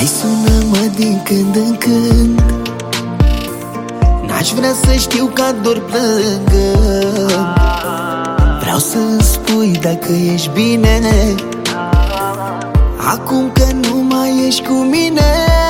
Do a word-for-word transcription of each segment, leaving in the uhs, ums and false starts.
Mai sună-mă din când în când. N-aș vrea să știu că dor plângă. Vreau să-mi spui dacă ești bine acum că nu mai ești cu mine.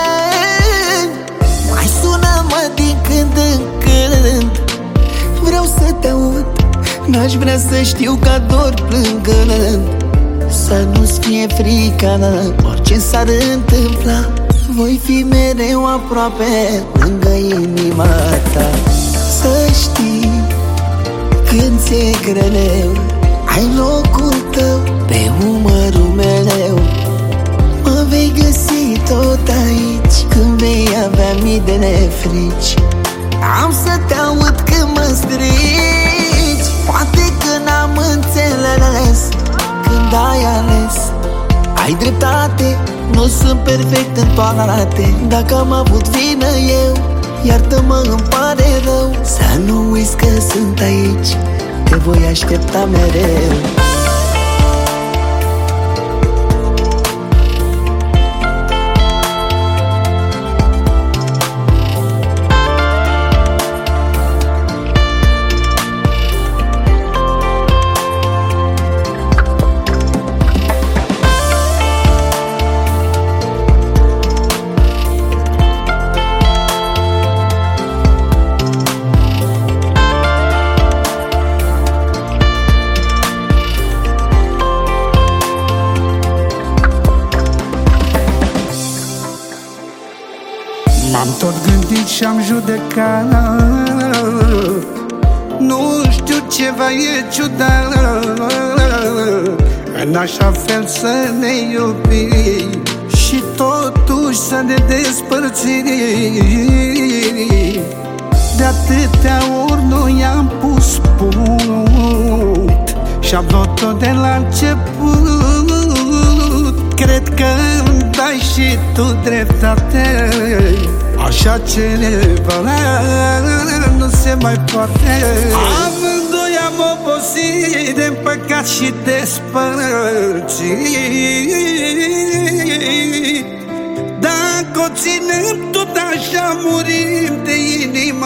Mai sună-mă din când în când. Vreau să te aud. N-aș vrea să știu că dor plângând. Să nu-ți fie frică, orice s-ar întâmpla. Voi fi mereu aproape lângă inima ta. Să știi, când ți-e greu, ai locul tău pe umărul mereu. Mă vei găsi tot aici când vei avea mii de nefrici. Am să te aud când mă strici. Poate că n-am înțeles când ai ales. Ai dreptate, nu sunt perfect în toate. Dacă am avut vină eu, iartă-mă, îmi pare rău. Să nu uiți că sunt aici, te voi aștepta mereu. M-am tot gândit și-am judecat. Nu știu, ceva e ciudat în așa fel să ne iubim și totuși să ne despărțim. De atâtea ori noi am pus punct și-am luat-o de la început. Cred că îmi dai și tu dreptate. Așa ceva nu se mai poate. Amândoi am obosit de păcat și despărțit. Dacă o ținem tot așa, murim de inimă.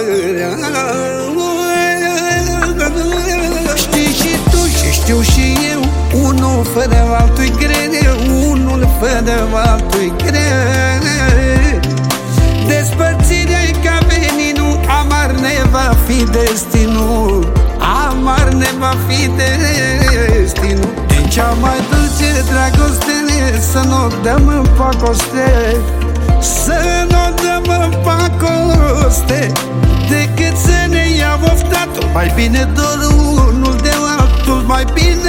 Știi și tu și știu și eu, unul fără altul-i greu, unul fără altul-i greu. Despărțirea-i ca veninul, amar ne va fi destinul, amar ne va fi destinul. Din cea mai dulce dragoste să nu dăm în pacoste, să nu dăm în pacoste, decât să ne ia oftatul. Mai bine doar unul de altul, mai bine